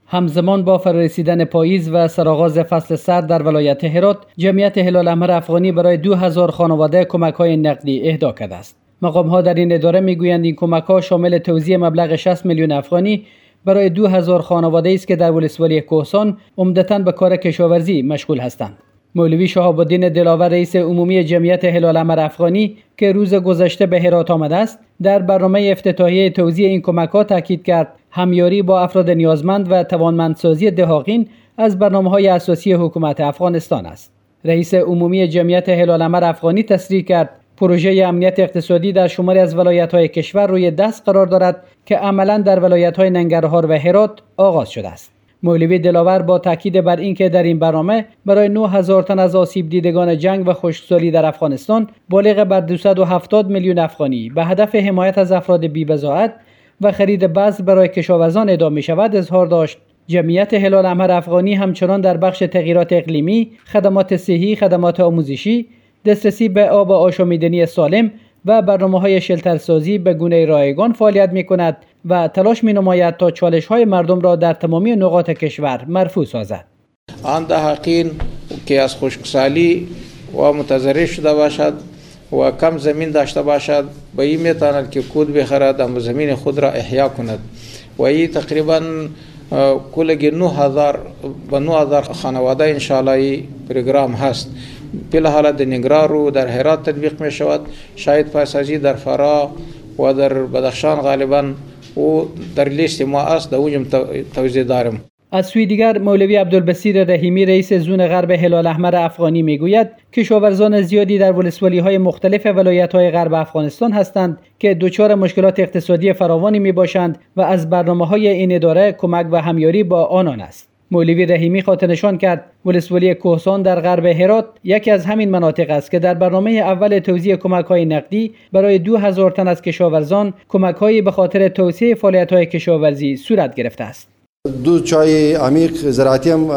همزمان با فرارسیدن پاییز و سرآغاز فصل سرد در ولایت هرات، جمعیت هلال احمر افغانی برای 2000 خانواده کمک‌های نقدی اهدا کرده است. مقام‌ها در این اداره می‌گویند این کمک‌ها شامل توزیع مبلغ 60 میلیون افغانی برای 2000 خانواده است که در ولسوالی کوهستان عمدتاً به کار کشاورزی مشغول هستند. مولوی شهاب الدین دلاور رئیس عمومی جمعیت هلال احمر افغانی که روز گذشته به هرات آمده است، در برنامه افتتاحیه توزیع این کمک‌ها تاکید کرد همیاری با افراد نیازمند و توانمندسازی دهاقین از برنامه‌های اساسی حکومت افغانستان است. رئیس عمومی جمعیت هلال احمر افغانی تصریح کرد پروژه امنیت اقتصادی در شماری از ولایت‌های کشور روی دست قرار دارد که عملاً در ولایت‌های ننگرهار و هرات آغاز شده است. مولوی دلاور با تاکید بر اینکه در این برنامه برای 9000 تن از آسیب دیدگان جنگ و خشکسالی در افغانستان بالغ بر 270 میلیون افغانی به هدف حمایت از افراد بی‌بضاعت و خرید بذر برای کشاورزان ادامه می شود اظهار داشت. جمعیت هلال احمر افغانی همچنان در بخش تغییرات اقلیمی، خدمات صحی، خدمات آموزشی، دسترسی به آب آشامیدنی سالم و برنامه‌های شلترسازی به گونه رایگان فعالیت می‌کند و تلاش می‌نماید تا چالش‌های مردم را در تمامی نقاط کشور مرفوع سازد. آن دهقین که از خشکسالی و متضرر شده باشد و کم زمین داشته باشد به این میتواند که کود بخرد و زمین خود را احیا کند و این تقریبا کلگی 9000 خانواده انشاءالله پروگرام هست. به حالت در ننگرهار و در هرات تطبیق می شود، شاید پاساجی در فرا و در بدخشان غالبا و در لیست ما است در اونجا توزیع دارم. از سوی دیگر مولوی عبدالبصیر رحیمی رئیس زون غرب هلال احمر افغانی میگوید کشاورزان زیادی در ولسوالی‌های مختلف ولایت‌های غرب افغانستان هستند که دچار مشکلات اقتصادی فراوانی میباشند و از برنامه‌های این اداره کمک و همیاری با آنان است. مولوی رحیمی خاطر نشان کرد ولسوالی کوهستان در غرب هرات یکی از همین مناطق است که در برنامه اول توزیع کمک‌های نقدی برای 2000 تن از کشاورزان کمک‌هایی به خاطر توسعه فعالیت‌های کشاورزی صورت گرفته است. 2 چای عمیق زراعتی هم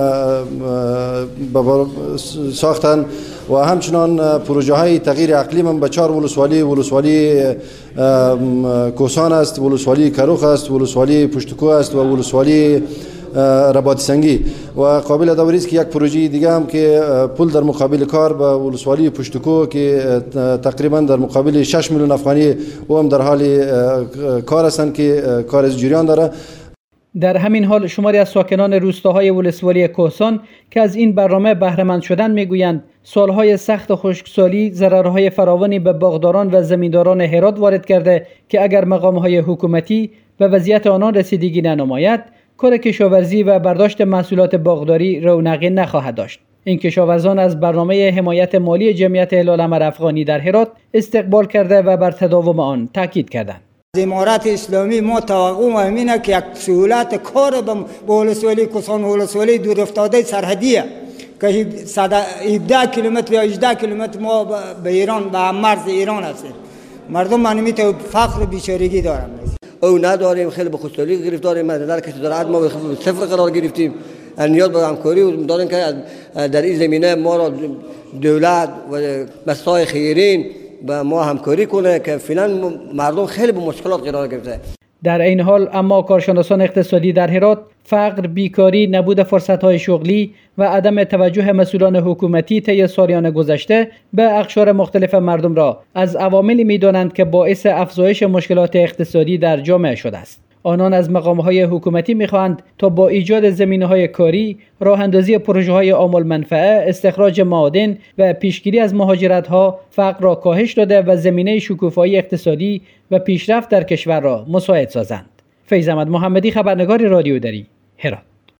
ساختن و همچنان پروژه های تغییر اقلیم هم به 4 ولسوالی کوهستان است، ولسوالی کروخ است، ولسوالی پشتکو است و ولسوالی رباط سنگی و قابل داوری است که یک پروژه دیگه هم که پول در مقابل کار به ولسوالی پشتکو که تقریبا در مقابل 6 میلیون افغانی و هم در حال کار هستند که کار از جریان داره. در همین حال شماری از ساکنان روستاهای ولسوالی کوهستان که از این برنامه بهره مند شدند میگویند سالهای سخت خشکسالی ضررهای فراوانی به باغداران و زمینداران هرات وارد کرده که اگر مقام‌های حکومتی به وضعیت آنان رسیدگی ننماید کار کشاورزی و برداشت محصولات باغداری رونقی نخواهد داشت. این کشاورزان از برنامه حمایت مالی جمعیت هلال احمر افغانی در هرات استقبال کرده و بر تداوم آن تاکید کردند. امارت اسلامی ما توقع همینه که یک سهولت کار به ولسوالی کوهستان ولسوالی دور افتاده سرحدیه که 17 کیلومتر یا 18 کیلومتر ما به ایران به مرز ایران هستیم. مردم منمی تو فقر و بیچارگی دارن. او نداریم، خیلی به خودسالی گرفتاریم. در کشور زراعت ما به صفر قرار گرفتیم. نیاز به همکاری و داریم که در این زمینه ما را دولت و بسای خیرین با ما همکاری کنه که فعلا مردم خیلی به مشکلات قرار گرفته. در این حال اما کارشناسان اقتصادی در هرات فقر، بیکاری، نبود فرصت‌های شغلی و عدم توجه مسئولان حکومتی طی سالیان گذشته به اقشار مختلف مردم را از عواملی می‌دانند که باعث افزایش مشکلات اقتصادی در جامعه شده است. آنان از مقام‌های حکومتی می‌خواهند تا با ایجاد زمینه‌های کاری، راه‌اندازی پروژه‌های عامل منفعه، استخراج معادن و پیشگیری از مهاجرت‌ها فقر را کاهش داده و زمینه شکوفایی اقتصادی و پیشرفت در کشور را مساعد سازند. فیض احمد محمدی، خبرنگار رادیو دری، هرات.